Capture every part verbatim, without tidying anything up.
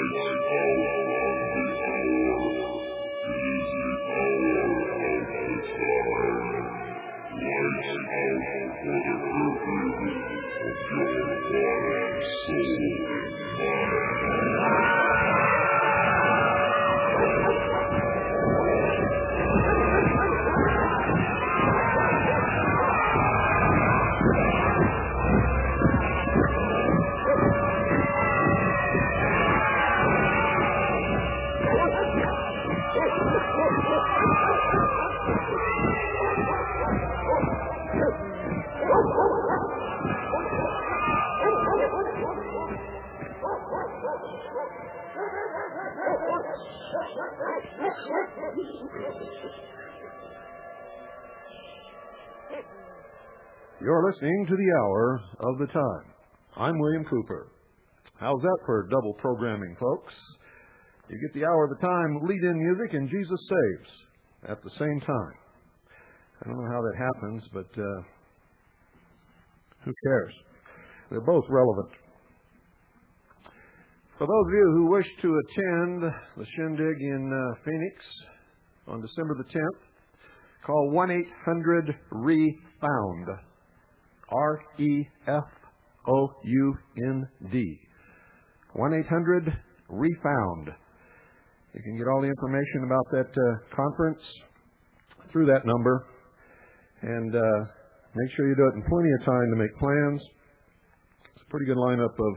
You're listening to the Hour of the Time. I'm William Cooper. How's that for double programming, folks? You get the Hour of the Time lead-in music and Jesus Saves at the same time. I don't know how that happens, but uh, who cares? They're both relevant. For those of you who wish to attend the shindig in uh, Phoenix on December the tenth, call one eight hundred REFOUND. R E F O U N D. one eight hundred REFOUND. You can get all the information about that uh, conference through that number. And uh, make sure you do it in plenty of time to make plans. It's a pretty good lineup of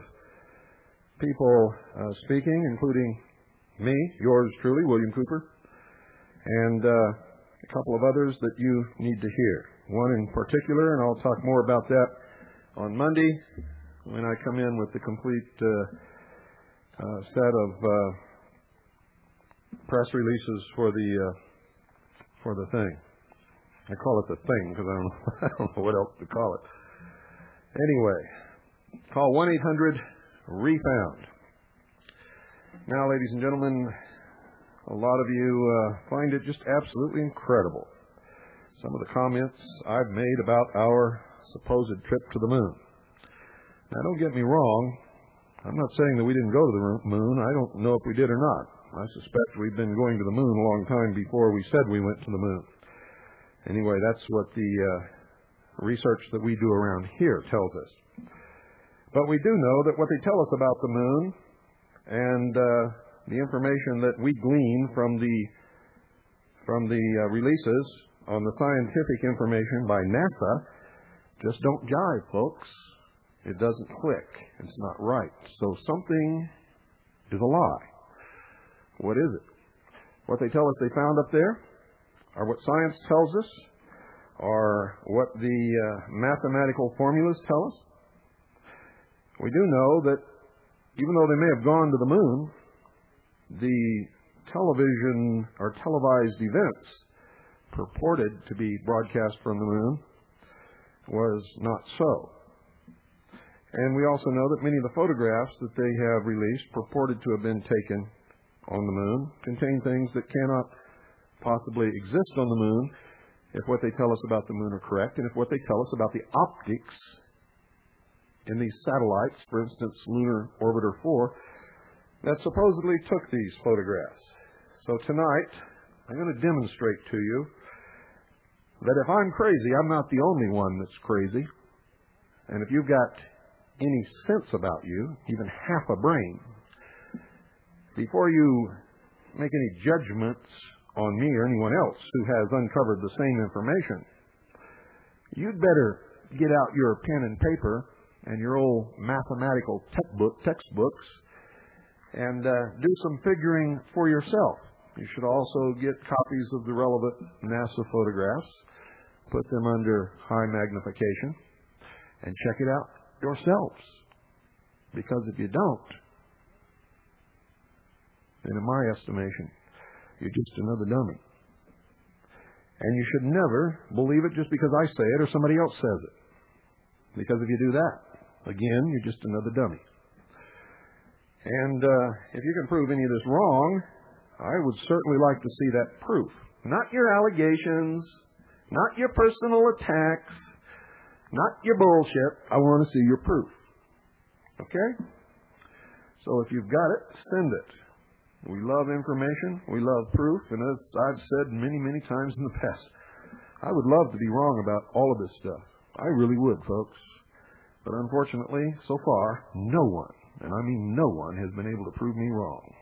people uh, speaking, including me, yours truly, William Cooper, and uh, a couple of others that you need to hear. One in particular, and I'll talk more about that on Monday when I come in with the complete uh, uh, set of uh, press releases for the uh, for the thing. I call it the thing because I don't know, I don't know what else to call it. Anyway, call one eight hundred REFOUND. Now, ladies and gentlemen, a lot of you uh, find it just absolutely incredible, some of the comments I've made about our supposed trip to the moon. Now, don't get me wrong. I'm not saying that we didn't go to the moon. I don't know if we did or not. I suspect we've been going to the moon a long time before we said we went to the moon. Anyway, that's what the uh, research that we do around here tells us. But we do know that what they tell us about the moon and uh, the information that we glean from the from the uh, releases on the scientific information by NASA just don't jive, folks. It doesn't click. It's not right. So something is a lie. What is it? What they tell us they found up there, or what science tells us, or what the uh, mathematical formulas tell us? We do know that even though they may have gone to the moon, the television or televised events purported to be broadcast from the moon was not so. And we also know that many of the photographs that they have released purported to have been taken on the moon contain things that cannot possibly exist on the moon if what they tell us about the moon are correct, and if what they tell us about the optics in these satellites, for instance, Lunar Orbiter four, that supposedly took these photographs. So tonight, I'm going to demonstrate to you that if I'm crazy, I'm not the only one that's crazy. And if you've got any sense about you, even half a brain, before you make any judgments on me or anyone else who has uncovered the same information, you'd better get out your pen and paper and your old mathematical textbook, textbooks and uh, do some figuring for yourself. You should also get copies of the relevant NASA photographs, put them under high magnification, and check it out yourselves. Because if you don't, then in my estimation, you're just another dummy. And you should never believe it just because I say it or somebody else says it. Because if you do that, again, you're just another dummy. And uh, if you can prove any of this wrong, I would certainly like to see that proof. Not your allegations, not your personal attacks, not your bullshit. I want to see your proof. Okay? So if you've got it, send it. We love information. We love proof. And as I've said many, many times in the past, I would love to be wrong about all of this stuff. I really would, folks. But unfortunately, so far, no one, and I mean no one, has been able to prove me wrong.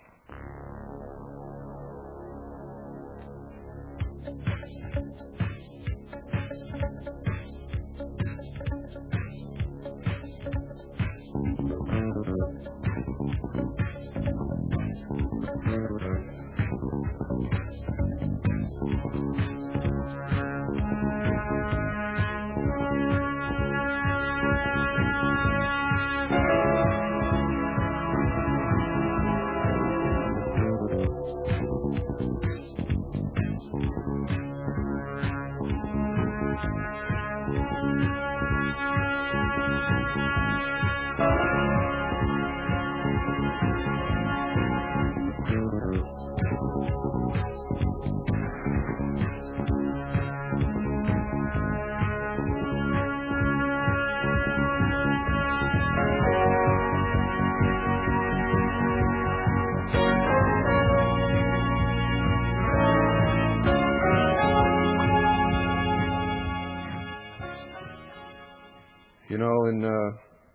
You know, in uh,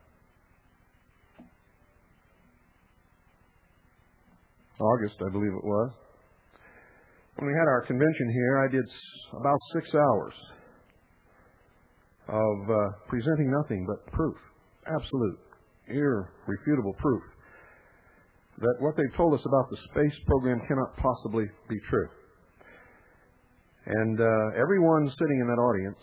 August, I believe it was, when we had our convention here, I did about six hours of uh, presenting nothing but proof, absolute, irrefutable proof, that what they've told us about the space program cannot possibly be true. And uh, everyone sitting in that audience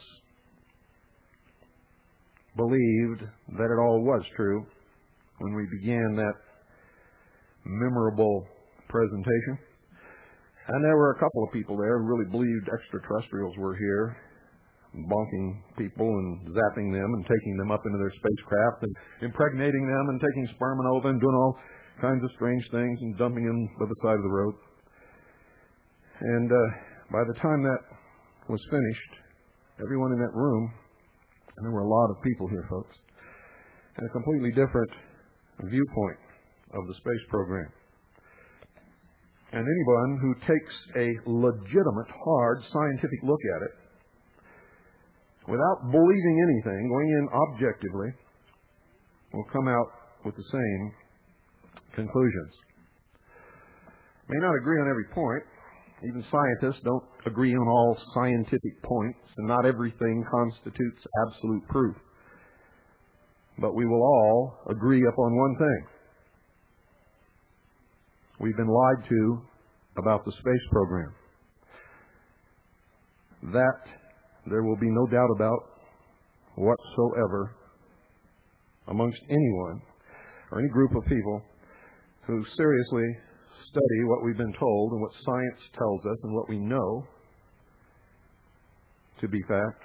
believed that it all was true when we began that memorable presentation. And there were a couple of people there who really believed extraterrestrials were here, bonking people and zapping them and taking them up into their spacecraft and impregnating them and taking sperm and ova and doing all kinds of strange things and dumping them by the side of the road. And uh, by the time that was finished, everyone in that room, and there were a lot of people here, folks, had a completely different viewpoint of the space program. And anyone who takes a legitimate, hard, scientific look at it, without believing anything, going in objectively, will come out with the same conclusions. May not agree on every point. Even scientists don't agree on all scientific points, and not everything constitutes absolute proof. But we will all agree upon one thing. We've been lied to about the space program. That there will be no doubt about whatsoever amongst anyone or any group of people who seriously study what we've been told and what science tells us and what we know to be fact.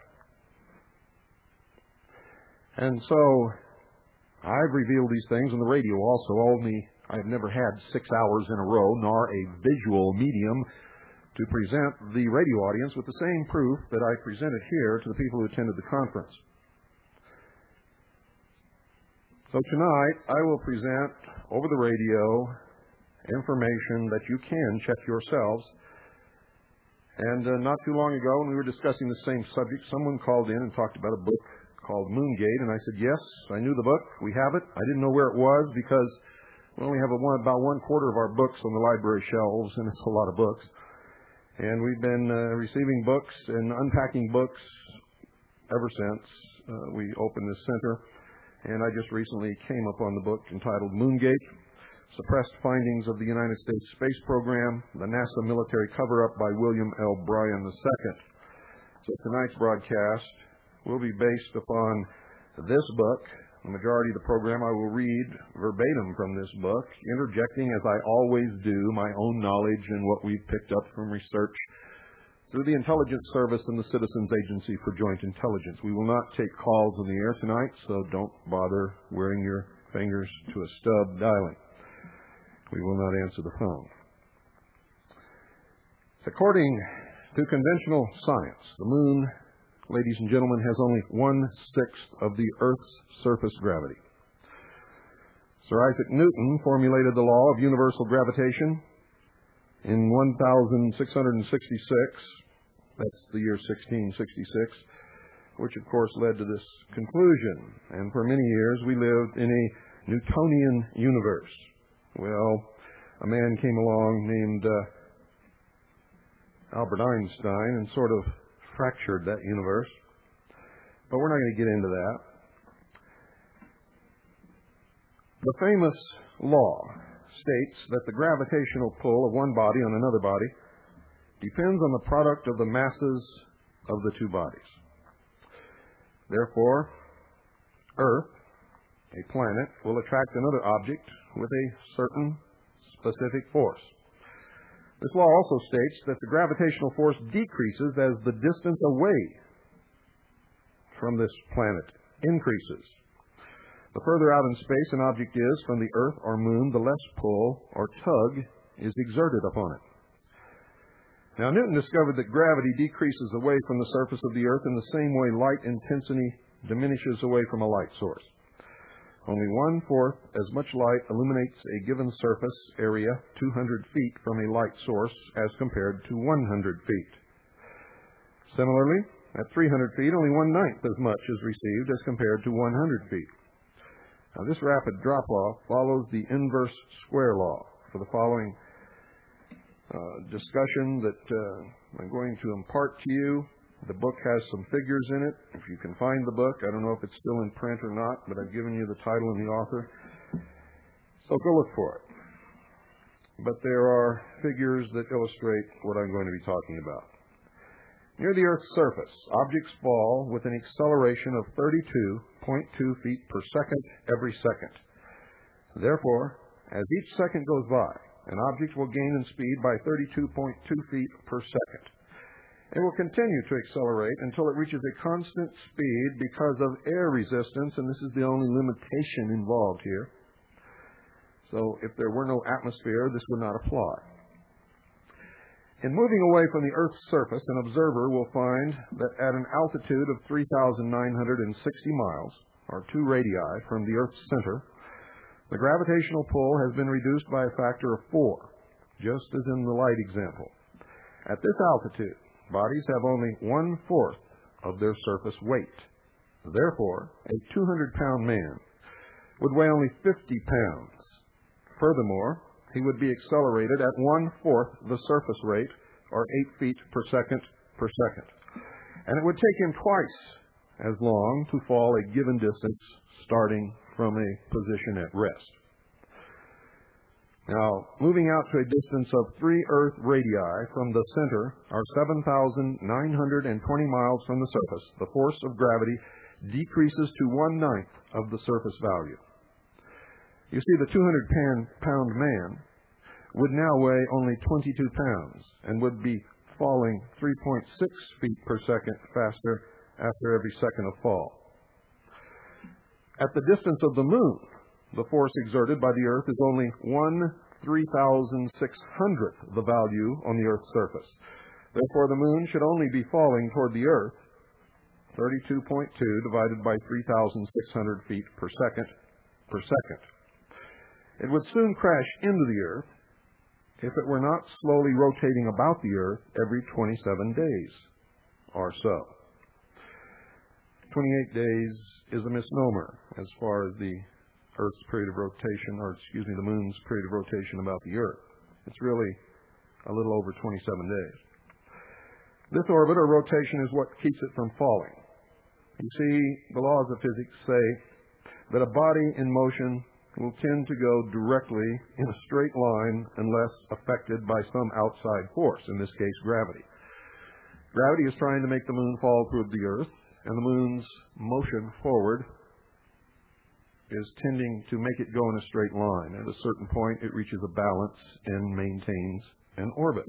And so I've revealed these things on the radio also. Only I've never had six hours in a row, nor a visual medium to present the radio audience with the same proof that I presented here to the people who attended the conference. So tonight I will present over the radio information that you can check yourselves. And uh, not too long ago, when we were discussing the same subject, someone called in and talked about a book called Moongate, and I said, yes, I knew the book. We have it. I didn't know where it was because we only have a one, about one quarter of our books on the library shelves, and it's a lot of books. And we've been uh, receiving books and unpacking books ever since uh, we opened this center. And I just recently came upon the book entitled Moongate, Suppressed Findings of the United States Space Program, the NASA Military Cover-Up by William L. Bryan the Second. So tonight's broadcast will be based upon this book. The majority of the program I will read verbatim from this book, interjecting, as I always do, my own knowledge and what we've picked up from research through the Intelligence Service and the Citizens Agency for Joint Intelligence. We will not take calls on the air tonight, so don't bother wearing your fingers to a stub dialing. We will not answer the phone. According to conventional science, the moon, ladies and gentlemen, has only one-sixth of the Earth's surface gravity. Sir Isaac Newton formulated the law of universal gravitation in one thousand six hundred sixty-six. That's the year sixteen sixty-six, which of course led to this conclusion. And for many years we lived in a Newtonian universe. Well, a man came along named uh, Albert Einstein and sort of fractured that universe. But we're not going to get into that. The famous law states that the gravitational pull of one body on another body depends on the product of the masses of the two bodies. Therefore, Earth, a planet, will attract another object with a certain specific force. This law also states that the gravitational force decreases as the distance away from this planet increases. The further out in space an object is from the Earth or Moon, the less pull or tug is exerted upon it. Now, Newton discovered that gravity decreases away from the surface of the Earth in the same way light intensity diminishes away from a light source. Only one-fourth as much light illuminates a given surface area two hundred feet from a light source as compared to one hundred feet. Similarly, at three hundred feet, only one-ninth as much is received as compared to one hundred feet. Now, this rapid drop-off follows the inverse square law. For the following uh, discussion that uh, I'm going to impart to you, the book has some figures in it. If you can find the book, I don't know if it's still in print or not, but I've given you the title and the author. So go look for it. But there are figures that illustrate what I'm going to be talking about. Near the Earth's surface, objects fall with an acceleration of thirty-two point two feet per second every second. Therefore, as each second goes by, an object will gain in speed by thirty-two point two feet per second. It will continue to accelerate until it reaches a constant speed because of air resistance, and this is the only limitation involved here. So if there were no atmosphere, this would not apply. In moving away from the Earth's surface, an observer will find that at an altitude of three thousand nine hundred sixty miles, or two radii from the Earth's center, the gravitational pull has been reduced by a factor of four, just as in the light example. At this altitude, bodies have only one-fourth of their surface weight. Therefore, a two hundred pound man would weigh only fifty pounds. Furthermore, he would be accelerated at one-fourth the surface rate, or eight feet per second per second. And it would take him twice as long to fall a given distance starting from a position at rest. Now, moving out to a distance of three Earth radii from the center, or seven thousand nine hundred twenty miles from the surface, the force of gravity decreases to one-ninth of the surface value. You see, the two hundred pound man would now weigh only twenty-two pounds and would be falling three point six feet per second faster after every second of fall. At the distance of the Moon, the force exerted by the Earth is only one three thousand six hundredth the value on the Earth's surface. Therefore, the Moon should only be falling toward the Earth thirty-two point two divided by three thousand six hundred feet per second per second. It would soon crash into the Earth if it were not slowly rotating about the Earth every twenty-seven days or so. twenty-eight days is a misnomer as far as the Earth's period of rotation, or excuse me, the Moon's period of rotation about the Earth. It's really a little over twenty-seven days. This orbit or rotation is what keeps it from falling. You see, the laws of physics say that a body in motion will tend to go directly in a straight line unless affected by some outside force, in this case gravity. Gravity is trying to make the Moon fall toward the Earth, and the Moon's motion forward is tending to make it go in a straight line. At a certain point, it reaches a balance and maintains an orbit.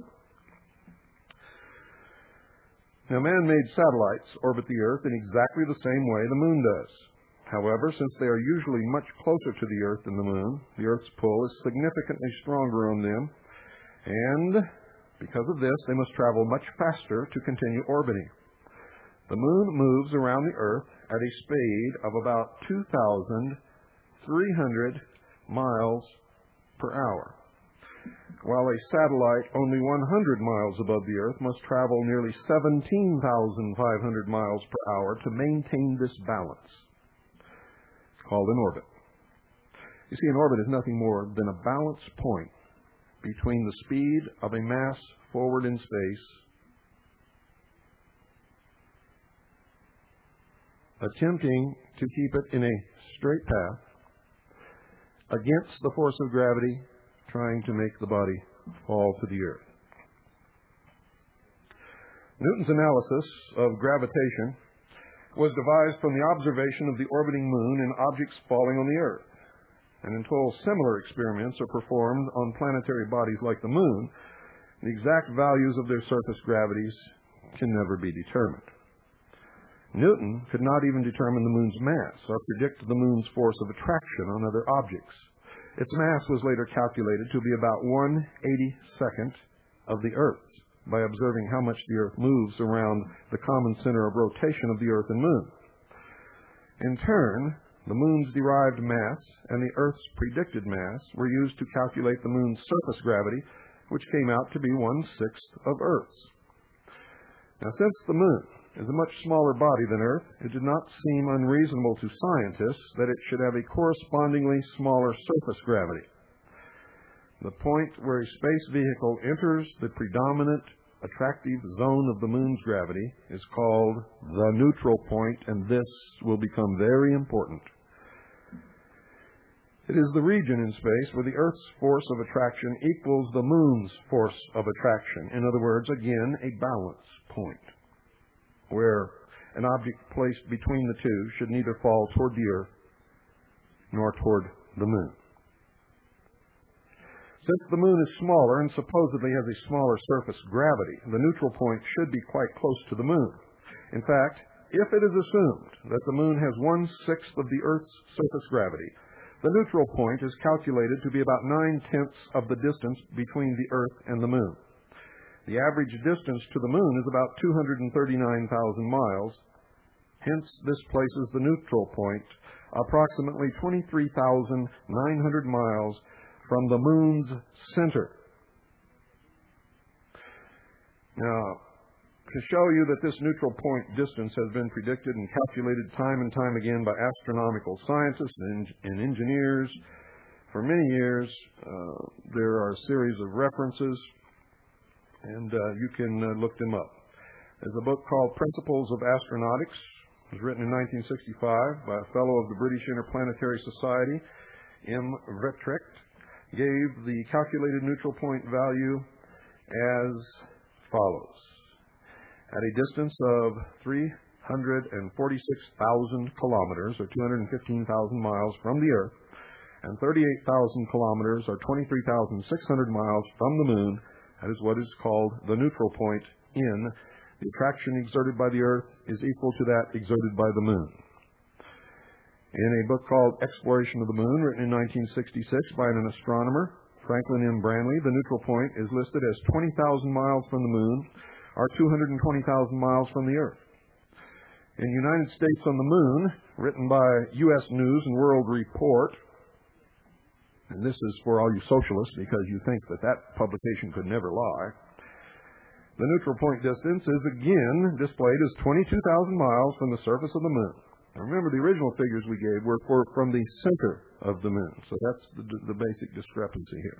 Now, man-made satellites orbit the Earth in exactly the same way the Moon does. However, since they are usually much closer to the Earth than the Moon, the Earth's pull is significantly stronger on them, and because of this, they must travel much faster to continue orbiting. The Moon moves around the Earth at a speed of about two thousand three hundred miles per hour, while a satellite only one hundred miles above the Earth must travel nearly seventeen thousand five hundred miles per hour to maintain this balance. It's called an orbit. You see, an orbit is nothing more than a balance point between the speed of a mass forward in space attempting to keep it in a straight path against the force of gravity trying to make the body fall to the earth. Newton's analysis of gravitation was devised from the observation of the orbiting moon and objects falling on the earth. And until similar experiments are performed on planetary bodies like the moon, the exact values of their surface gravities can never be determined. Newton could not even determine the moon's mass or predict the moon's force of attraction on other objects. Its mass was later calculated to be about one eighty-second of the Earth's by observing how much the Earth moves around the common center of rotation of the Earth and moon. In turn, the moon's derived mass and the Earth's predicted mass were used to calculate the moon's surface gravity, which came out to be one-sixth of Earth's. Now, since the moon is a much smaller body than Earth, it did not seem unreasonable to scientists that it should have a correspondingly smaller surface gravity. The point where a space vehicle enters the predominant attractive zone of the moon's gravity is called the neutral point, and this will become very important. It is the region in space where the Earth's force of attraction equals the moon's force of attraction. In other words, again, a balance point, where an object placed between the two should neither fall toward the Earth nor toward the moon. Since the moon is smaller and supposedly has a smaller surface gravity, the neutral point should be quite close to the moon. In fact, if it is assumed that the moon has one-sixth of the Earth's surface gravity, the neutral point is calculated to be about nine-tenths of the distance between the Earth and the moon. The average distance to the moon is about two hundred thirty-nine thousand miles. Hence, this places the neutral point approximately twenty-three thousand nine hundred miles from the moon's center. Now, to show you that this neutral point distance has been predicted and calculated time and time again by astronomical scientists and, and engineers for many years, uh, there are a series of references, and uh, you can uh, look them up. There's a book called Principles of Astronautics. It was written in nineteen sixty-five by a fellow of the British Interplanetary Society, M. Vetricht. Gave the calculated neutral point value as follows. At a distance of three hundred forty-six thousand kilometers, or two hundred fifteen thousand miles from the Earth, and thirty-eight thousand kilometers, or twenty-three thousand six hundred miles from the moon, that is what is called the neutral point in. The attraction exerted by the Earth is equal to that exerted by the moon. In a book called Exploration of the Moon, written in nineteen sixty-six by an astronomer, Franklin M. Branly, the neutral point is listed as twenty thousand miles from the moon, or two hundred twenty thousand miles from the Earth. In United States on the Moon, written by U S News and World Report, and this is for all you socialists because you think that that publication could never lie, the neutral point distance is again displayed as twenty-two thousand miles from the surface of the moon. Now remember, the original figures we gave were for from the center of the moon, so that's the, the basic discrepancy here.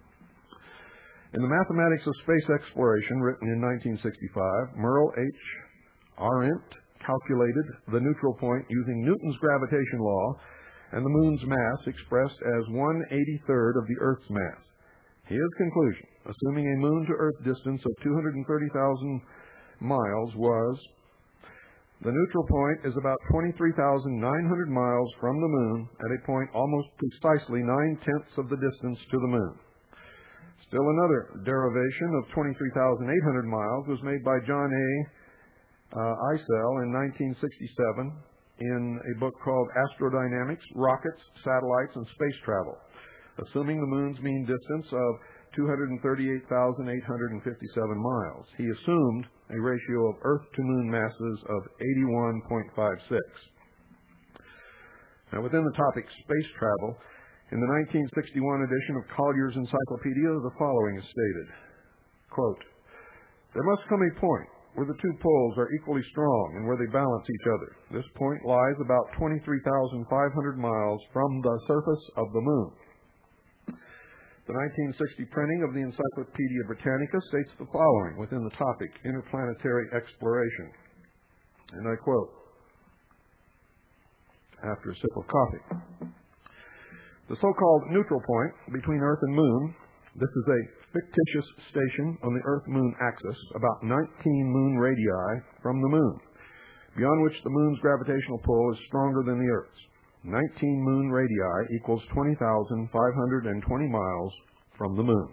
In the Mathematics of Space Exploration, written in nineteen sixty-five, Merle H. Arendt calculated the neutral point using Newton's gravitation law and the moon's mass expressed as one eighty-third of the Earth's mass. His conclusion, assuming a moon-to-Earth distance of two hundred thirty thousand miles, was the neutral point is about twenty-three thousand nine hundred miles from the moon at a point almost precisely nine-tenths of the distance to the moon. Still another derivation of twenty-three thousand eight hundred miles was made by John A. Uh, Eisel in nineteen sixty-seven in a book called Astrodynamics, Rockets, Satellites, and Space Travel, assuming the moon's mean distance of two hundred thirty-eight thousand eight hundred fifty-seven miles. He assumed a ratio of Earth to moon masses of eighty-one point five six. Now, within the topic space travel, In the nineteen sixty-one edition of Collier's Encyclopedia, the following is stated, quote, "There must come a point where the two poles are equally strong and where they balance each other. This point lies about twenty-three thousand five hundred miles from the surface of the moon." The nineteen sixty printing of the Encyclopedia Britannica states the following within the topic, interplanetary exploration. And I quote, after a sip of coffee, "The so-called neutral point between Earth and Moon, this is a fictitious station on the Earth-Moon axis, about nineteen moon radii from the Moon, beyond which the Moon's gravitational pull is stronger than the Earth's. nineteen moon radii equals twenty thousand five hundred twenty miles from the Moon."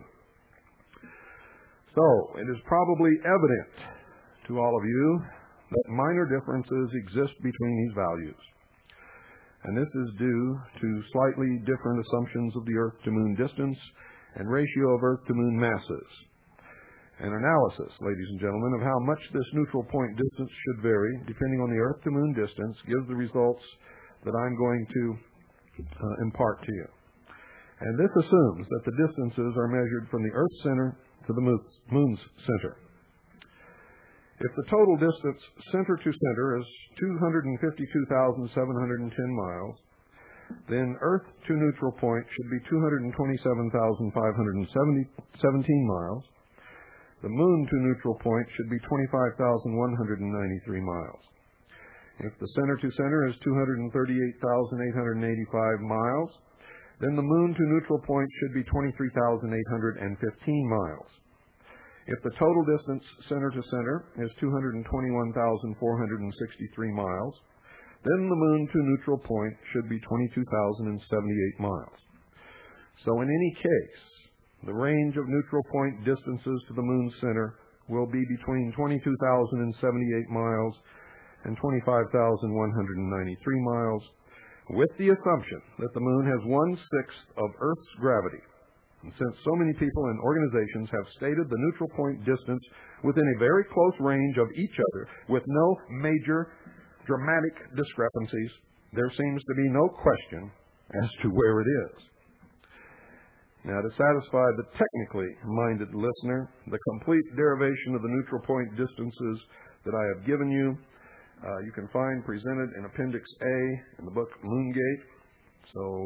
So, it is probably evident to all of you that minor differences exist between these values. And this is due to slightly different assumptions of the Earth-to-Moon distance and ratio of Earth-to-Moon masses. An analysis, ladies and gentlemen, of how much this neutral point distance should vary depending on the Earth-to-Moon distance gives the results that I'm going to uh, impart to you. And this assumes that the distances are measured from the Earth's center to the Moon's center. If the total distance center to center is two hundred fifty-two thousand seven hundred ten miles, then Earth to neutral point should be two hundred twenty-seven thousand five hundred seventeen miles. The Moon to neutral point should be twenty-five thousand one hundred ninety-three miles. If the center to center is two hundred thirty-eight thousand eight hundred eighty-five miles, then the Moon to neutral point should be twenty-three thousand eight hundred fifteen miles. If the total distance center to center is two hundred twenty-one thousand four hundred sixty-three miles, then the Moon to neutral point should be twenty-two thousand seventy-eight miles. So in any case, the range of neutral point distances to the Moon's center will be between twenty-two thousand seventy-eight miles and twenty-five thousand one hundred ninety-three miles, with the assumption that the Moon has one-sixth of Earth's gravity. And since so many people and organizations have stated the neutral point distance within a very close range of each other with no major dramatic discrepancies, there seems to be no question as to where it is. Now, to satisfy the technically minded listener, the complete derivation of the neutral point distances that I have given you, uh, you can find presented in Appendix A in the book Moongate. So,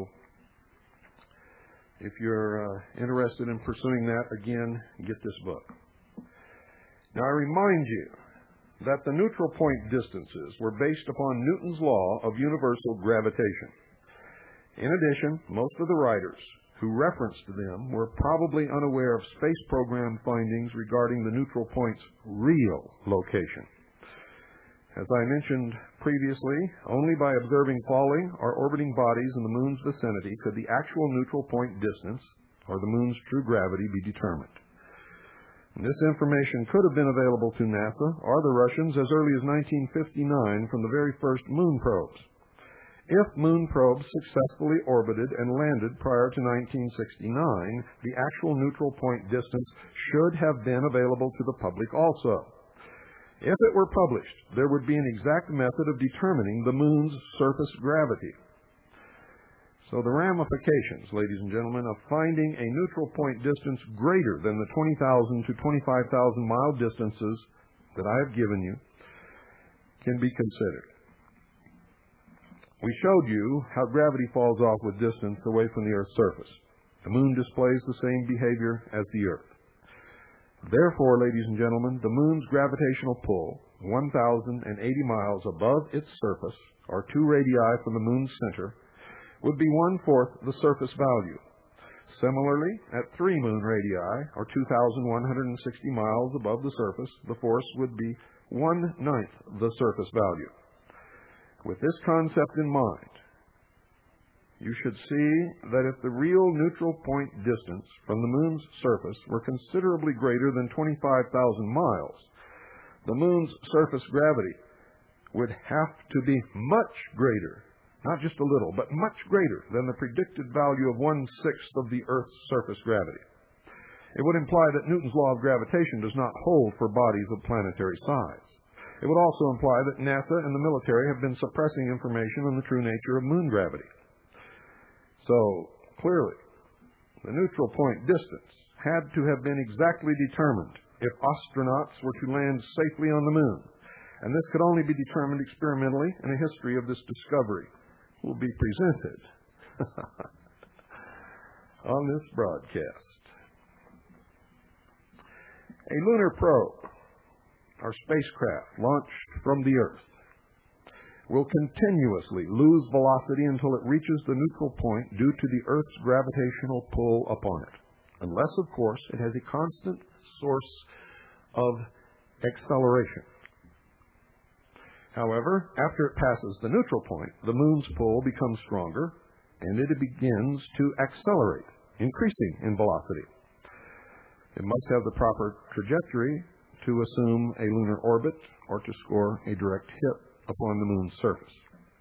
if you're uh, interested in pursuing that, again, get this book. Now, I remind you that the neutral point distances were based upon Newton's law of universal gravitation. In addition, most of the writers who referenced them were probably unaware of space program findings regarding the neutral point's real location. As I mentioned previously, only by observing falling or orbiting bodies in the Moon's vicinity could the actual neutral point distance, or the Moon's true gravity, be determined. And this information could have been available to NASA or the Russians as early as nineteen fifty-nine from the very first moon probes. If moon probes successfully orbited and landed prior to nineteen sixty-nine, the actual neutral point distance should have been available to the public also. If it were published, there would be an exact method of determining the Moon's surface gravity. So the ramifications, ladies and gentlemen, of finding a neutral point distance greater than the twenty thousand to twenty-five thousand mile distances that I have given you can be considered. We showed you how gravity falls off with distance away from the Earth's surface. The Moon displays the same behavior as the Earth. Therefore, ladies and gentlemen, the Moon's gravitational pull, one thousand eighty miles above its surface, or two radii from the Moon's center, would be one-fourth the surface value. Similarly, at three moon radii, or two thousand one hundred sixty miles above the surface, the force would be one-ninth the surface value. With this concept in mind, you should see that if the real neutral point distance from the Moon's surface were considerably greater than twenty-five thousand miles, the Moon's surface gravity would have to be much greater, not just a little, but much greater than the predicted value of one-sixth of the Earth's surface gravity. It would imply that Newton's law of gravitation does not hold for bodies of planetary size. It would also imply that NASA and the military have been suppressing information on the true nature of moon gravity. So, Clearly, the neutral point distance had to have been exactly determined if astronauts were to land safely on the moon, and this could only be determined experimentally, and a history of this discovery will be presented on this broadcast. A lunar probe, our spacecraft launched from the Earth, will continuously lose velocity until it reaches the neutral point due to the Earth's gravitational pull upon it, unless, of course, it has a constant source of acceleration. However, after it passes the neutral point, the moon's pull becomes stronger, and it begins to accelerate, increasing in velocity. It must have the proper trajectory to assume a lunar orbit or to score a direct hit upon the moon's surface.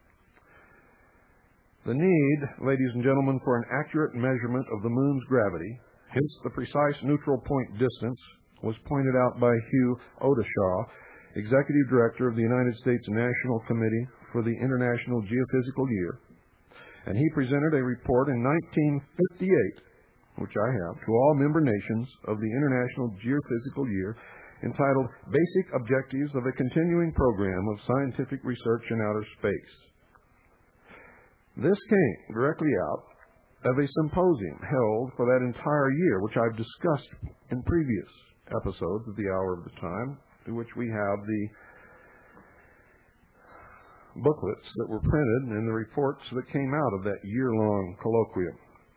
The need, ladies and gentlemen, for an accurate measurement of the moon's gravity, hence the precise neutral point distance, was pointed out by Hugh Odeshaw, Executive Director of the United States National Committee for the International Geophysical Year, and he presented a report in nineteen fifty-eight, which I have, to all member nations of the International Geophysical Year, entitled Basic Objectives of a Continuing Program of Scientific Research in Outer Space. This came directly out of a symposium held for that entire year, which I've discussed in previous episodes of the Hour of the Time, to which we have the booklets that were printed and the reports that came out of that year-long colloquium.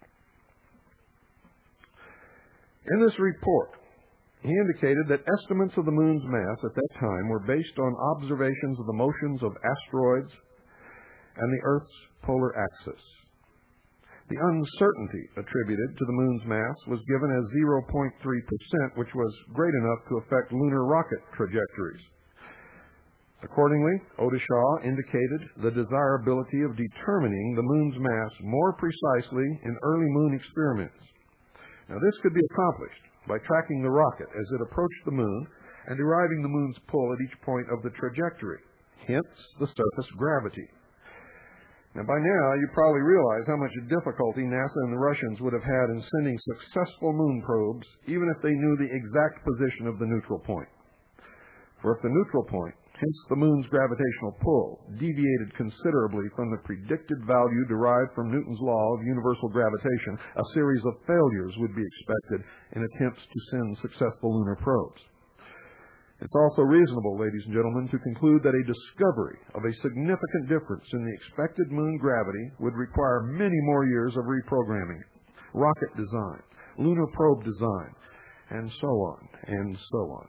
In this report, he indicated that estimates of the moon's mass at that time were based on observations of the motions of asteroids and the Earth's polar axis. The uncertainty attributed to the moon's mass was given as zero point three percent, which was great enough to affect lunar rocket trajectories. Accordingly, Odeshaw indicated the desirability of determining the moon's mass more precisely in early moon experiments. Now, this could be accomplished by tracking the rocket as it approached the moon and deriving the moon's pull at each point of the trajectory, hence the surface gravity. Now, by now, you probably realize how much difficulty NASA and the Russians would have had in sending successful moon probes, even if they knew the exact position of the neutral point. For if the neutral point, hence the moon's gravitational pull, deviated considerably from the predicted value derived from Newton's law of universal gravitation, a series of failures would be expected in attempts to send successful lunar probes. It's also reasonable, ladies and gentlemen, to conclude that a discovery of a significant difference in the expected moon gravity would require many more years of reprogramming, rocket design, lunar probe design, and so on, and so on.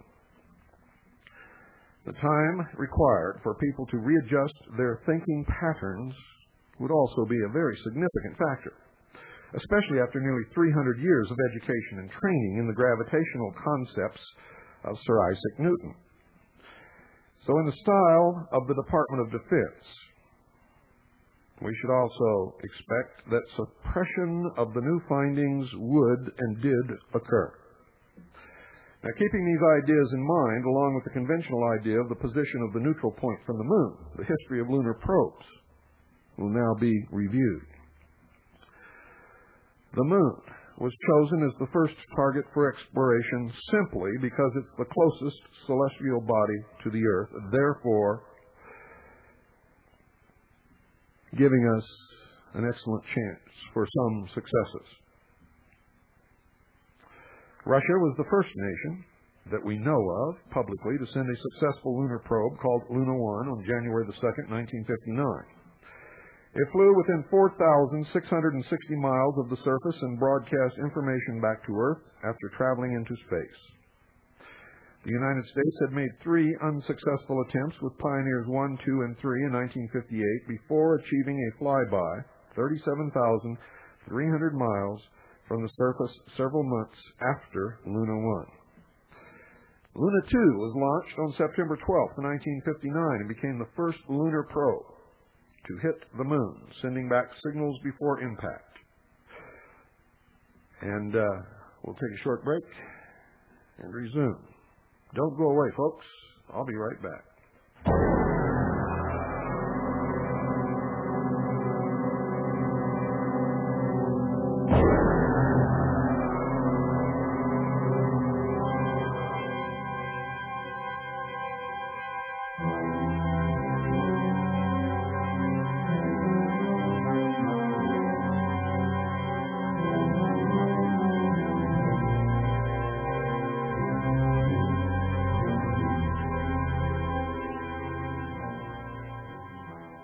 The time required for people to readjust their thinking patterns would also be a very significant factor, especially after nearly three hundred years of education and training in the gravitational concepts of Sir Isaac Newton. So in the style of the Department of Defense, we should also expect that suppression of the new findings would and did occur. Now, keeping these ideas in mind, along with the conventional idea of the position of the neutral point from the moon, the history of lunar probes will now be reviewed. The moon was chosen as the first target for exploration simply because it's the closest celestial body to the Earth, therefore giving us an excellent chance for some successes. Russia was the first nation that we know of publicly to send a successful lunar probe called Luna one on January the second, nineteen fifty-nine. It flew within four thousand six hundred sixty miles of the surface and broadcast information back to Earth after traveling into space. The United States had made three unsuccessful attempts with Pioneers one, two, and three in nineteen fifty-eight before achieving a flyby thirty-seven thousand three hundred miles from the surface several months after Luna one. Luna two was launched on September twelfth, nineteen fifty-nine, and became the first lunar probe to hit the moon, sending back signals before impact. And uh, we'll take a short break and resume. Don't go away, folks. I'll be right back.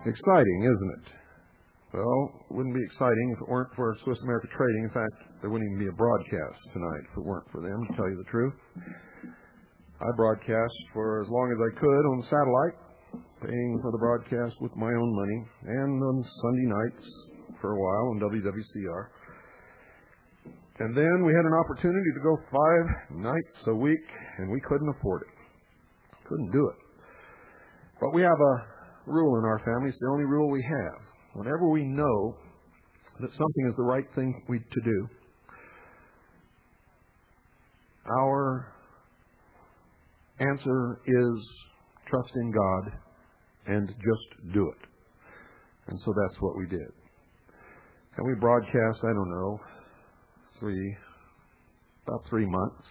Exciting, isn't it? Well, it wouldn't be exciting if it weren't for Swiss America Trading. In fact, there wouldn't even be a broadcast tonight if it weren't for them, to tell you the truth. I broadcast for as long as I could on satellite, paying for the broadcast with my own money, and on Sunday nights for a while on W W C R. And then we had an opportunity to go five nights a week, and we couldn't afford it. Couldn't do it. But we have a rule in our family. It's the only rule we have. Whenever we know that something is the right thing we, to do, our answer is trust in God and just do it. And so that's what we did. And we broadcast, I don't know, three, about three months.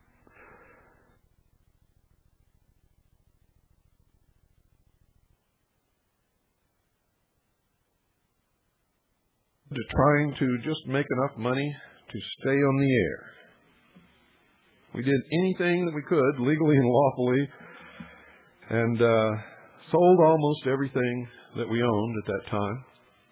To trying to just make enough money to stay on the air. We did anything that we could, legally and lawfully, and uh, sold almost everything that we owned at that time.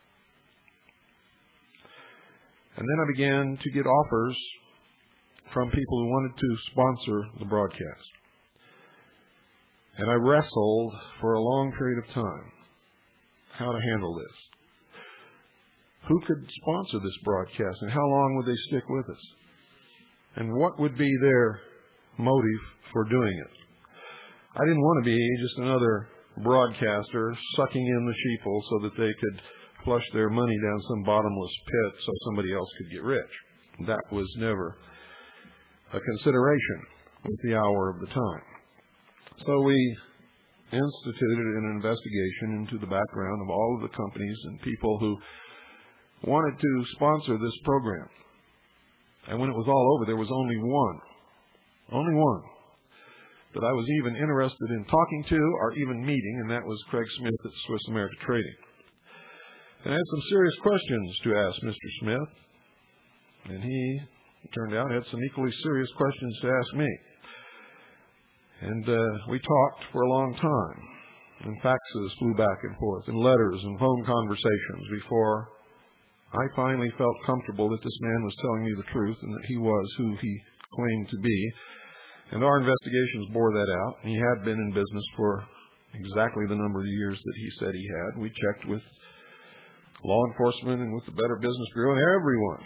And then I began to get offers from people who wanted to sponsor the broadcast. And I wrestled for a long period of time how to handle this. Who could sponsor this broadcast, and how long would they stick with us? And what would be their motive for doing it? I didn't want to be just another broadcaster sucking in the sheeple so that they could flush their money down some bottomless pit so somebody else could get rich. That was never a consideration at the hour of the time. So we instituted an investigation into the background of all of the companies and people who wanted to sponsor this program. And when it was all over, there was only one, only one, that I was even interested in talking to or even meeting, and that was Craig Smith at Swiss America Trading. And I had some serious questions to ask Mister Smith, and he, it turned out, had some equally serious questions to ask me. And uh, we talked for a long time, and faxes flew back and forth, and letters and phone conversations before I finally felt comfortable that this man was telling me the truth and that he was who he claimed to be. And our investigations bore that out. He had been in business for exactly the number of years that he said he had. We checked with law enforcement and with the Better Business Bureau and everyone.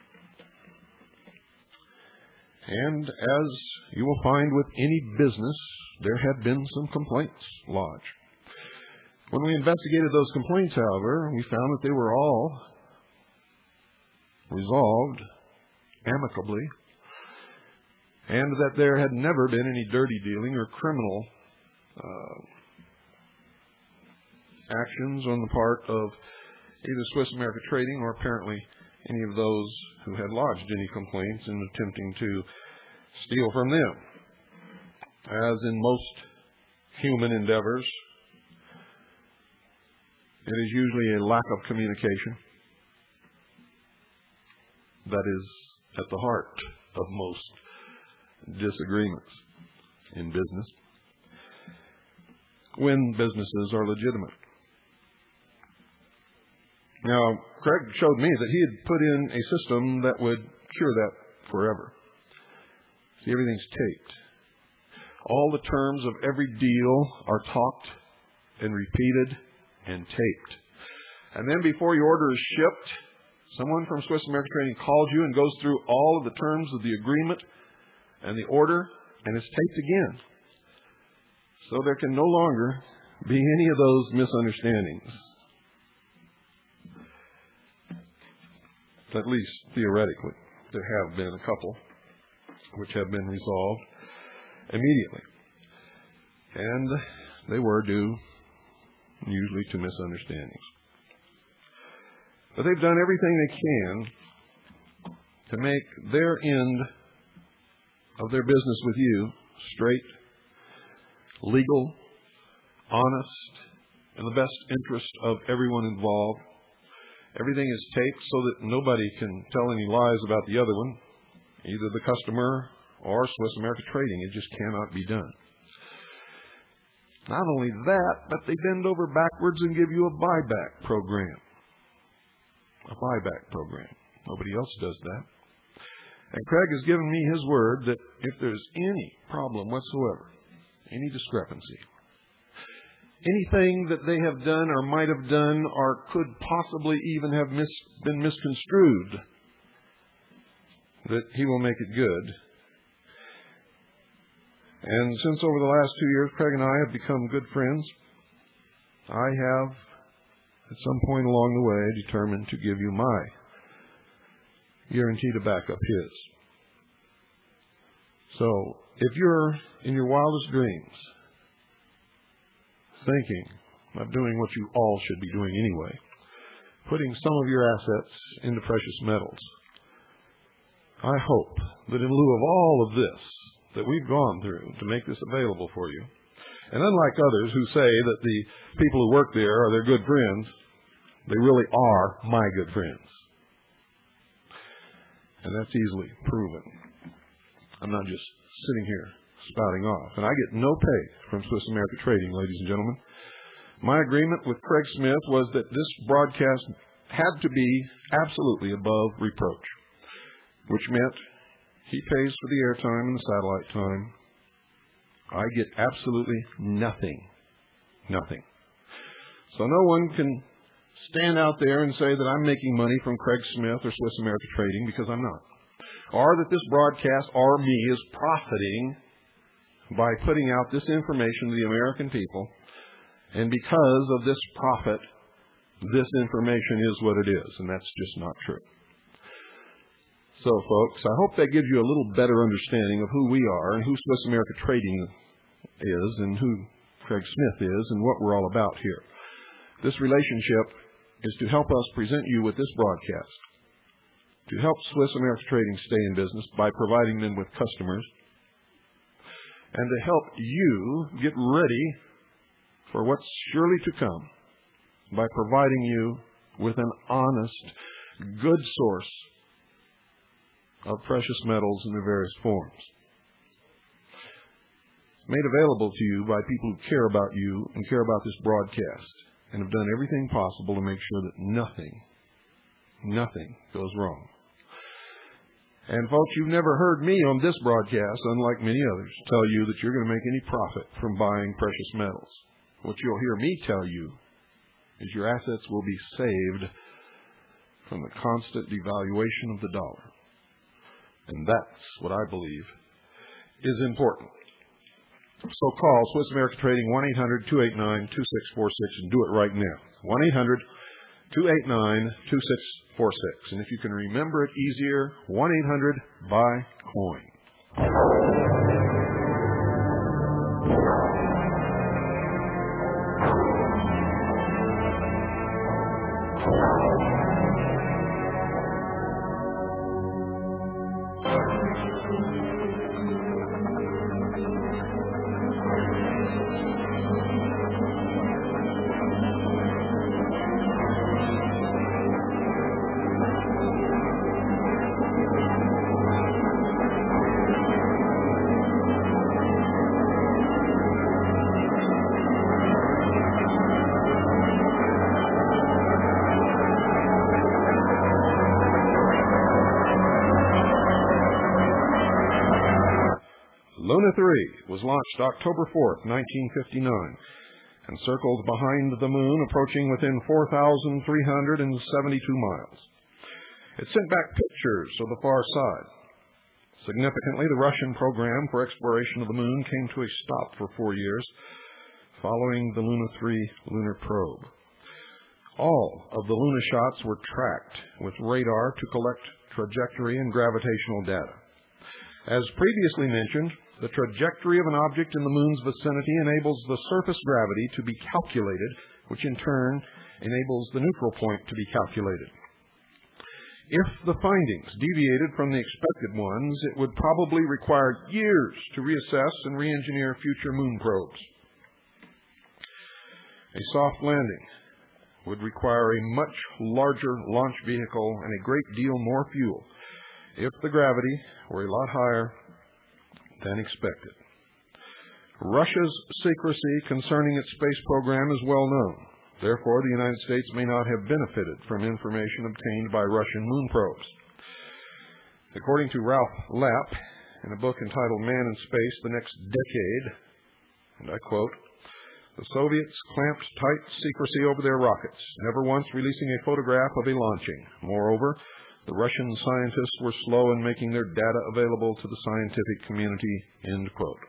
And as you will find with any business, there had been some complaints lodged. When we investigated those complaints, however, we found that they were all resolved amicably, and that there had never been any dirty dealing or criminal uh, actions on the part of either Swiss America Trading or apparently any of those who had lodged any complaints in attempting to steal from them. As in most human endeavors, it is usually a lack of communication that is at the heart of most disagreements in business when businesses are legitimate. Now, Craig showed me that he had put in a system that would cure that forever. See, everything's taped. All the terms of every deal are talked and repeated and taped. And then before your order is shipped, someone from Swiss America Trading calls you and goes through all of the terms of the agreement and the order, and it's taped again. So there can no longer be any of those misunderstandings. At least theoretically. There have been a couple which have been resolved immediately. And they were due usually to misunderstandings. But they've done everything they can to make their end of their business with you straight, legal, honest, in the best interest of everyone involved. Everything is taped so that nobody can tell any lies about the other one, either the customer or Swiss America Trading. It just cannot be done. Not only that, but they bend over backwards and give you a buyback program. A buyback program. Nobody else does that. And Craig has given me his word that if there's any problem whatsoever, any discrepancy, anything that they have done or might have done or could possibly even have mis- been misconstrued, that he will make it good. And since over the last two years, Craig and I have become good friends, I have, at some point along the way, determined to give you my guarantee to back up his. So, if you're in your wildest dreams thinking of doing what you all should be doing anyway, putting some of your assets into precious metals, I hope that in lieu of all of this that we've gone through to make this available for you, and unlike others who say that the people who work there are their good friends, they really are my good friends. And that's easily proven. I'm not just sitting here spouting off. And I get no pay from Swiss America Trading, ladies and gentlemen. My agreement with Craig Smith was that this broadcast had to be absolutely above reproach, which meant he pays for the airtime and the satellite time. I get absolutely nothing. Nothing. So no one can stand out there and say that I'm making money from Craig Smith or Swiss America Trading, because I'm not. Or that this broadcast or me is profiting by putting out this information to the American people. And because of this profit, this information is what it is. And that's just not true. So, folks, I hope that gives you a little better understanding of who we are and who Swiss America Trading is and who Craig Smith is and what we're all about here. This relationship is to help us present you with this broadcast, to help Swiss America Trading stay in business by providing them with customers, and to help you get ready for what's surely to come by providing you with an honest, good source of precious metals in their various forms, made available to you by people who care about you and care about this broadcast and have done everything possible to make sure that nothing, nothing goes wrong. And folks, you've never heard me on this broadcast, unlike many others, tell you that you're going to make any profit from buying precious metals. What you'll hear me tell you is your assets will be saved from the constant devaluation of the dollar. And that's what I believe is important. So call Swiss America Trading one eight hundred, two eight nine, two six four six and do it right now. one eight hundred, two eight nine, two six four six. And if you can remember it easier, one eight hundred, buy coin. Luna three was launched October fourth, nineteen fifty-nine, and circled behind the moon, approaching within four thousand three hundred seventy-two miles. It sent back pictures of the far side. Significantly, the Russian program for exploration of the moon came to a stop for four years, following the Luna three lunar probe. All of the Luna shots were tracked with radar to collect trajectory and gravitational data. As previously mentioned, the trajectory of an object in the moon's vicinity enables the surface gravity to be calculated, which in turn enables the neutral point to be calculated. If the findings deviated from the expected ones, it would probably require years to reassess and re-engineer future moon probes. A soft landing would require a much larger launch vehicle and a great deal more fuel if the gravity were a lot higher than expected. Russia's secrecy concerning its space program is well known. Therefore, the United States may not have benefited from information obtained by Russian moon probes. According to Ralph Lapp, in a book entitled Man in Space, The Next Decade, and I quote, "The Soviets clamped tight secrecy over their rockets, never once releasing a photograph of a launching. Moreover, the Russian scientists were slow in making their data available to the scientific community," end quote.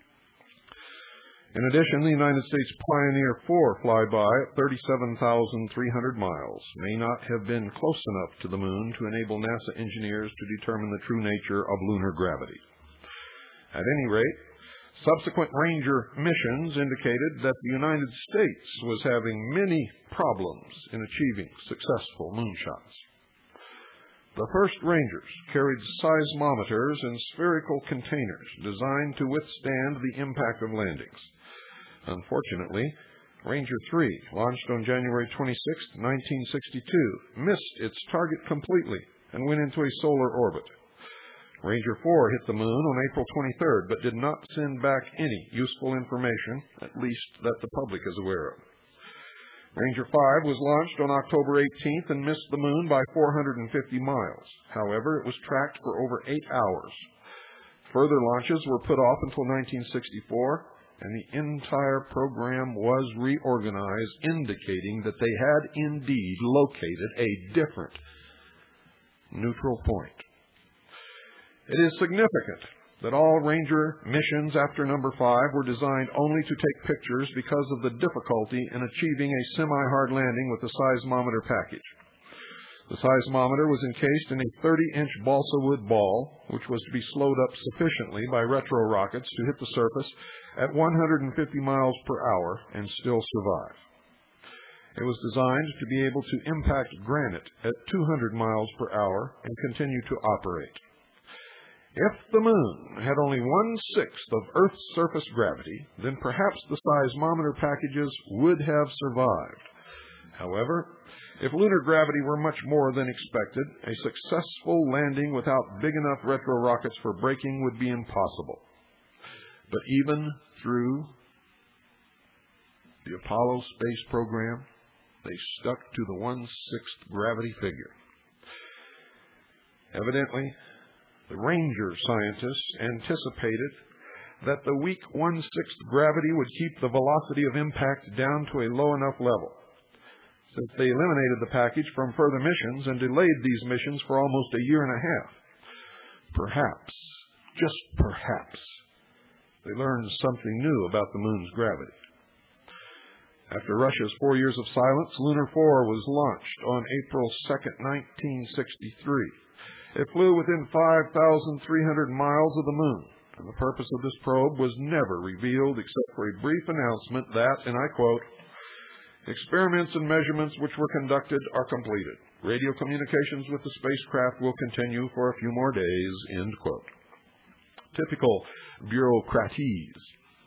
In addition, the United States Pioneer four flyby at thirty-seven thousand three hundred miles may not have been close enough to the moon to enable NASA engineers to determine the true nature of lunar gravity. At any rate, subsequent Ranger missions indicated that the United States was having many problems in achieving successful moonshots. The first Rangers carried seismometers in spherical containers designed to withstand the impact of landings. Unfortunately, Ranger three, launched on January twenty-sixth, nineteen sixty-two, missed its target completely and went into a solar orbit. Ranger four hit the moon on April twenty-third, but did not send back any useful information, at least that the public is aware of. Ranger five was launched on October eighteenth and missed the moon by four hundred fifty miles. However, it was tracked for over eight hours. Further launches were put off until nineteen sixty-four, and the entire program was reorganized, indicating that they had indeed located a different neutral point. It is significant that all Ranger missions after number five were designed only to take pictures because of the difficulty in achieving a semi-hard landing with the seismometer package. The seismometer was encased in a thirty-inch balsa wood ball, which was to be slowed up sufficiently by retro rockets to hit the surface at one hundred fifty miles per hour and still survive. It was designed to be able to impact granite at two hundred miles per hour and continue to operate. If the moon had only one-sixth of Earth's surface gravity, then perhaps the seismometer packages would have survived. However, if lunar gravity were much more than expected, a successful landing without big enough retro rockets for braking would be impossible. But even through the Apollo space program, they stuck to the one-sixth gravity figure. Evidently, the Ranger scientists anticipated that the weak one-sixth gravity would keep the velocity of impact down to a low enough level. Since they eliminated the package from further missions and delayed these missions for almost a year and a half, perhaps, just perhaps, they learned something new about the moon's gravity. After Russia's four years of silence, Lunar four was launched on April second, nineteen sixty-three. It flew within five thousand three hundred miles of the moon, and the purpose of this probe was never revealed except for a brief announcement that, and I quote, "Experiments and measurements which were conducted are completed. Radio communications with the spacecraft will continue for a few more days," end quote. Typical bureaucratese.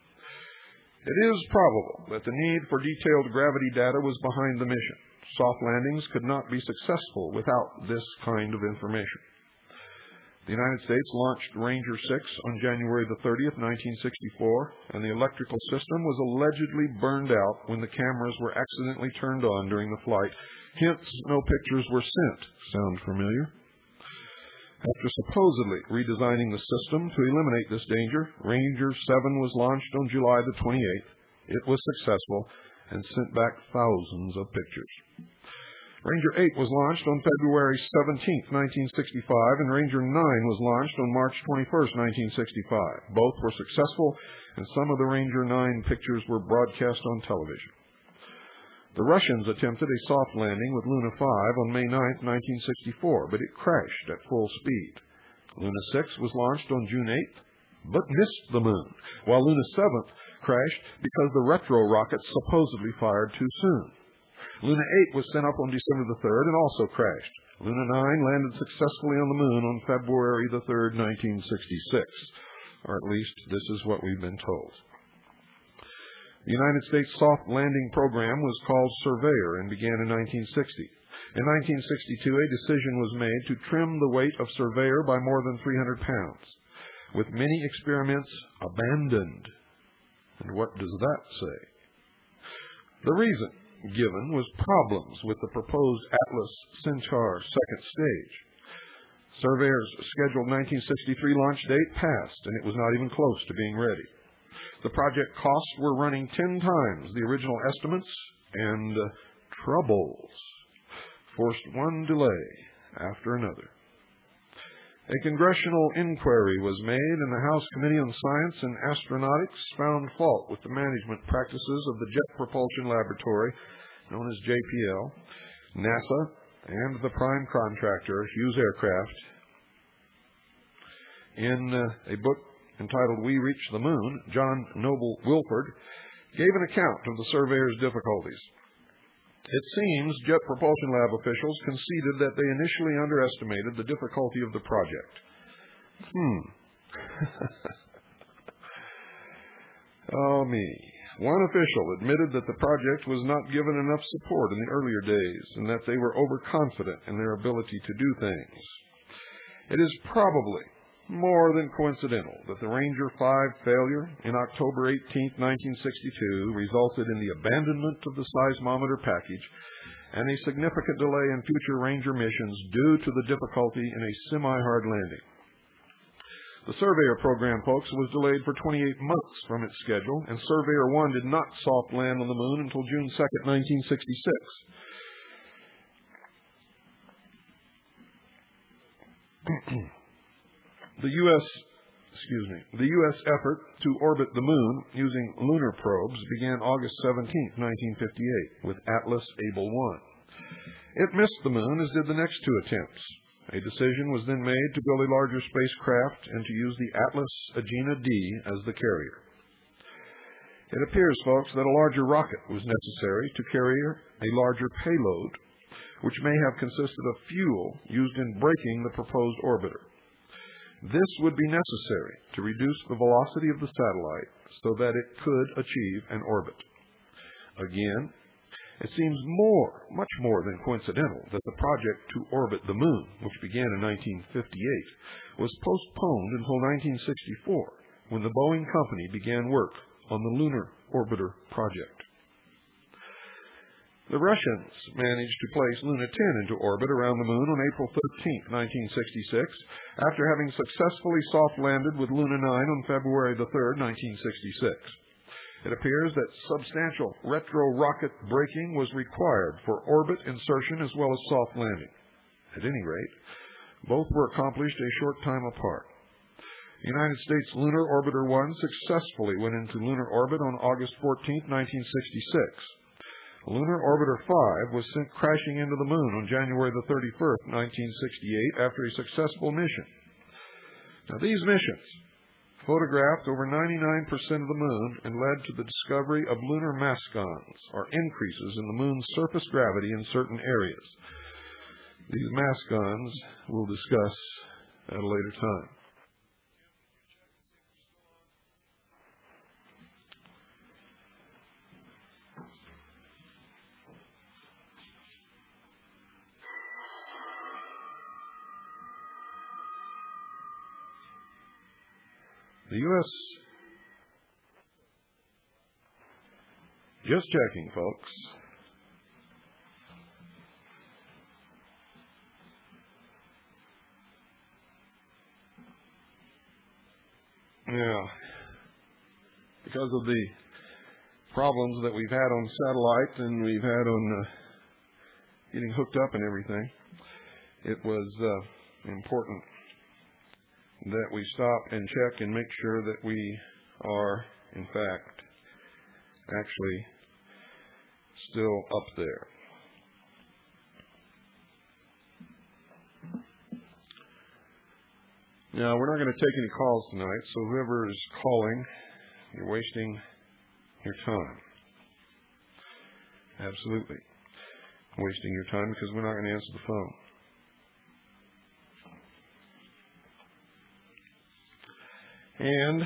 It is probable that the need for detailed gravity data was behind the mission. Soft landings could not be successful without this kind of information. The United States launched Ranger six on January the thirtieth, nineteen sixty-four, and the electrical system was allegedly burned out when the cameras were accidentally turned on during the flight. Hence, no pictures were sent. Sound familiar? After supposedly redesigning the system to eliminate this danger, Ranger seven was launched on July the twenty-eighth. It was successful and sent back thousands of pictures. Ranger eight was launched on February seventeenth, nineteen sixty-five, and Ranger nine was launched on March twenty-first, nineteen sixty-five. Both were successful, and some of the Ranger nine pictures were broadcast on television. The Russians attempted a soft landing with Luna five on May ninth, nineteen sixty-four, but it crashed at full speed. Luna six was launched on June eighth, but missed the moon, while Luna seven crashed because the retro rockets supposedly fired too soon. Luna eight was sent up on December the third and also crashed. Luna nine landed successfully on the moon on February the third, nineteen sixty-six, or at least this is what we've been told. The United States soft landing program was called Surveyor and began in nineteen sixty. In nineteen sixty-two, a decision was made to trim the weight of Surveyor by more than three hundred pounds. With many experiments abandoned, And what does that say? The reason given was problems with the proposed Atlas Centaur second stage. Surveyor's scheduled nineteen sixty-three launch date passed, and it was not even close to being ready. The project costs were running ten times the original estimates, and uh, troubles forced one delay after another. A congressional inquiry was made, and the House Committee on Science and Astronautics found fault with the management practices of the Jet Propulsion Laboratory, known as J P L, NASA, and the prime contractor, Hughes Aircraft. In uh, a book entitled We Reach the Moon, John Noble Wilford gave an account of the surveyor's difficulties. It seems Jet Propulsion Lab officials conceded that they initially underestimated the difficulty of the project. Hmm. Oh, me. One official admitted that the project was not given enough support in the earlier days and that they were overconfident in their ability to do things. It is probably more than coincidental that the Ranger five failure in October eighteenth, nineteen sixty-two resulted in the abandonment of the seismometer package and a significant delay in future Ranger missions due to the difficulty in a semi-hard landing. The Surveyor program, folks, was delayed for twenty-eight months from its schedule, and Surveyor one did not soft land on the moon until June second, nineteen sixty-six. The U S excuse me, the U S effort to orbit the moon using lunar probes began August seventeenth, nineteen fifty-eight, with Atlas Able one. It missed the moon, as did the next two attempts. A decision was then made to build a larger spacecraft and to use the Atlas Agena D as the carrier. It appears, folks, that a larger rocket was necessary to carry a larger payload, which may have consisted of fuel used in braking the proposed orbiter. This would be necessary to reduce the velocity of the satellite so that it could achieve an orbit. Again, it seems more, much more than coincidental that the project to orbit the moon, which began in nineteen fifty-eight, was postponed until nineteen sixty-four, when the Boeing company began work on the Lunar Orbiter project. The Russians managed to place Luna ten into orbit around the moon on April thirteenth, nineteen sixty-six, after having successfully soft-landed with Luna nine on February the third, nineteen sixty-six. It appears that substantial retro-rocket braking was required for orbit insertion as well as soft landing. At any rate, both were accomplished a short time apart. The United States Lunar Orbiter one successfully went into lunar orbit on August fourteenth, nineteen sixty-six. Lunar Orbiter five was sent crashing into the moon on January the thirty-first, nineteen sixty-eight, after a successful mission. Now, these missions photographed over ninety-nine percent of the moon and led to the discovery of lunar mascons, or increases in the moon's surface gravity in certain areas. These mascons we'll discuss at a later time. The U S Just checking, folks. Yeah. Because of the problems that we've had on satellite and we've had on uh, getting hooked up and everything, it was uh, important that we stop and check and make sure that we are, in fact, actually still up there. Now, we're not going to take any calls tonight, so whoever is calling, you're wasting your time. Absolutely. Wasting your time because we're not going to answer the phone. And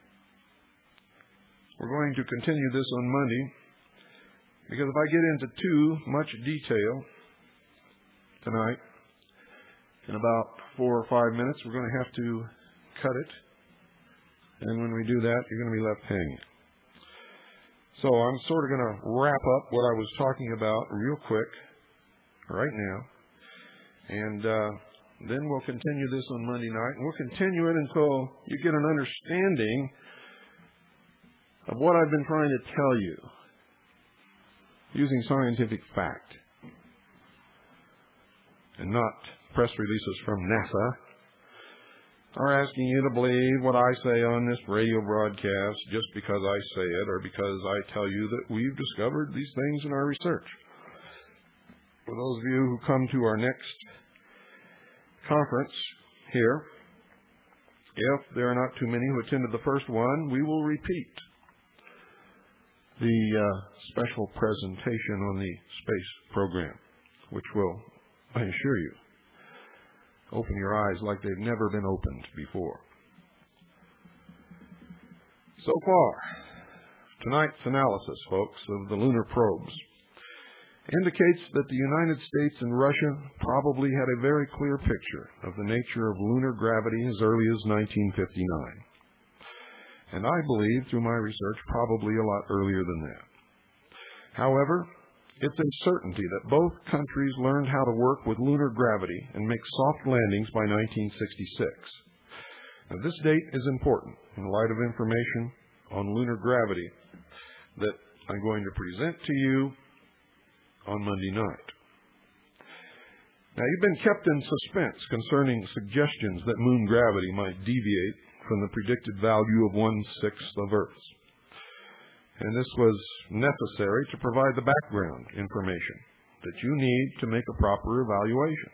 we're going to continue this on Monday, because if I get into too much detail tonight, in about four or five minutes, we're going to have to cut it. And when we do that, you're going to be left hanging. So I'm sort of going to wrap up what I was talking about real quick right now. And uh, then we'll continue this on Monday night. And we'll continue it until you get an understanding of what I've been trying to tell you using scientific fact and not press releases from NASA are asking you to believe what I say on this radio broadcast just because I say it or because I tell you that we've discovered these things in our research. For those of you who come to our next conference here, if there are not too many who attended the first one, we will repeat the uh, special presentation on the space program, which will, I assure you, open your eyes like they've never been opened before. So far, tonight's analysis, folks, of the lunar probes indicates that the United States and Russia probably had a very clear picture of the nature of lunar gravity as early as nineteen fifty-nine. And I believe, through my research, probably a lot earlier than that. However, it's a certainty that both countries learned how to work with lunar gravity and make soft landings by nineteen sixty-six. Now, this date is important in light of information on lunar gravity that I'm going to present to you on Monday night. Now, you've been kept in suspense concerning suggestions that moon gravity might deviate from the predicted value of one-sixth of Earth's. And this was necessary to provide the background information that you need to make a proper evaluation.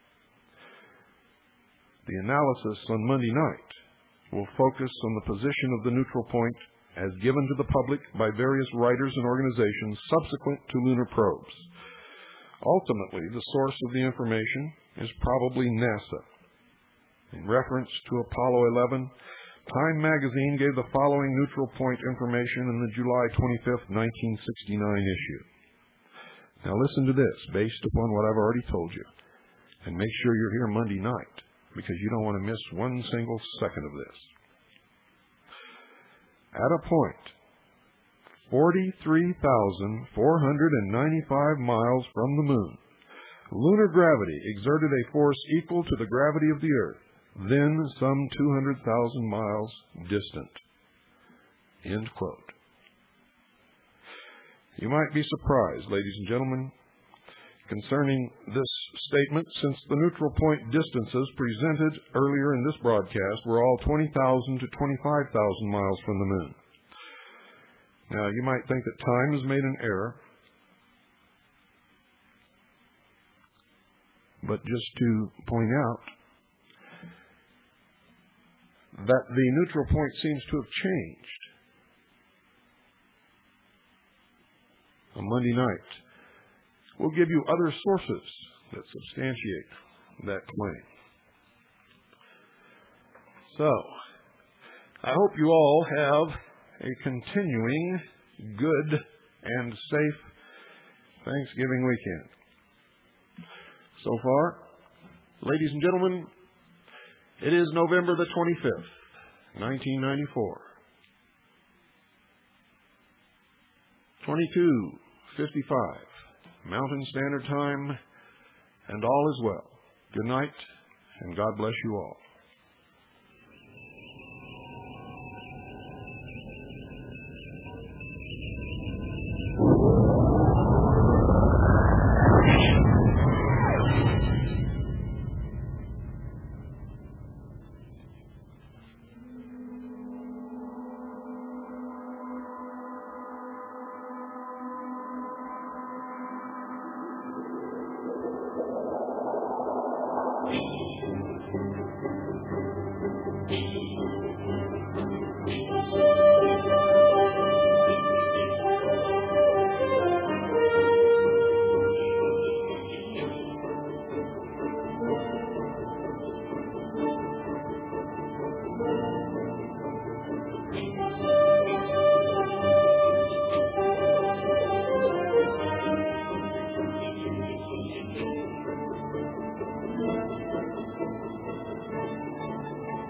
The analysis on Monday night will focus on the position of the neutral point as given to the public by various writers and organizations subsequent to lunar probes. Ultimately, the source of the information is probably NASA. In reference to Apollo eleven, Time magazine gave the following neutral point information in the July twenty-fifth, nineteen sixty-nine issue. Now listen to this, based upon what I've already told you. And make sure you're here Monday night, because you don't want to miss one single second of this. At a point forty-three thousand four hundred ninety-five miles from the moon, lunar gravity exerted a force equal to the gravity of the Earth, then some two hundred thousand miles distant. End quote. You might be surprised, ladies and gentlemen, concerning this statement, since the neutral point distances presented earlier in this broadcast were all twenty thousand to twenty-five thousand miles from the moon. Now, you might think that time has made an error, but just to point out that the neutral point seems to have changed. On Monday night, we'll give you other sources that substantiate that claim. So, I hope you all have a continuing good and safe Thanksgiving weekend. So far, ladies and gentlemen, it is November the twenty-fifth, nineteen ninety-four. twenty-two fifty-five, Mountain Standard Time, and all is well. Good night, and God bless you all.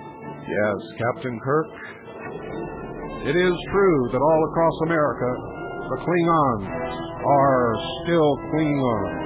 Yes, Captain Kirk, it is true that all across America The Klingons are still clinging on.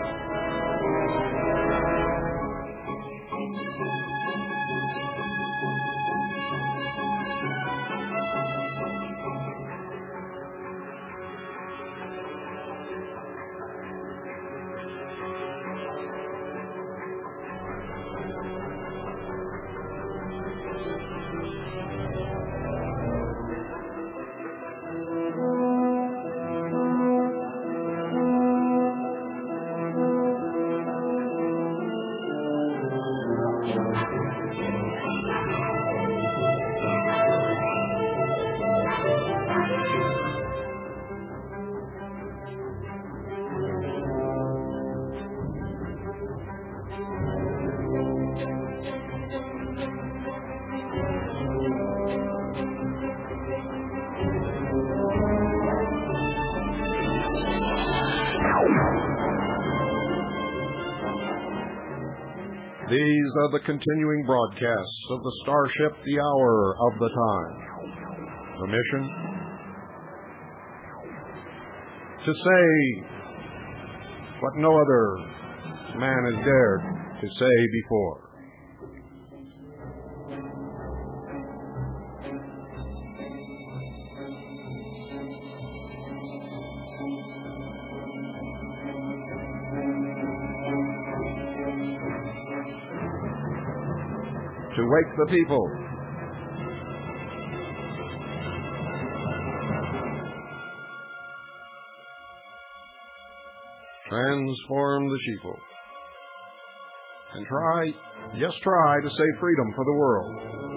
These are the continuing broadcasts of the starship The Hour of the Time. The mission? To say what no other man has dared to say before. To wake the people. Transform the sheeple. And try, yes, try to save freedom for the world.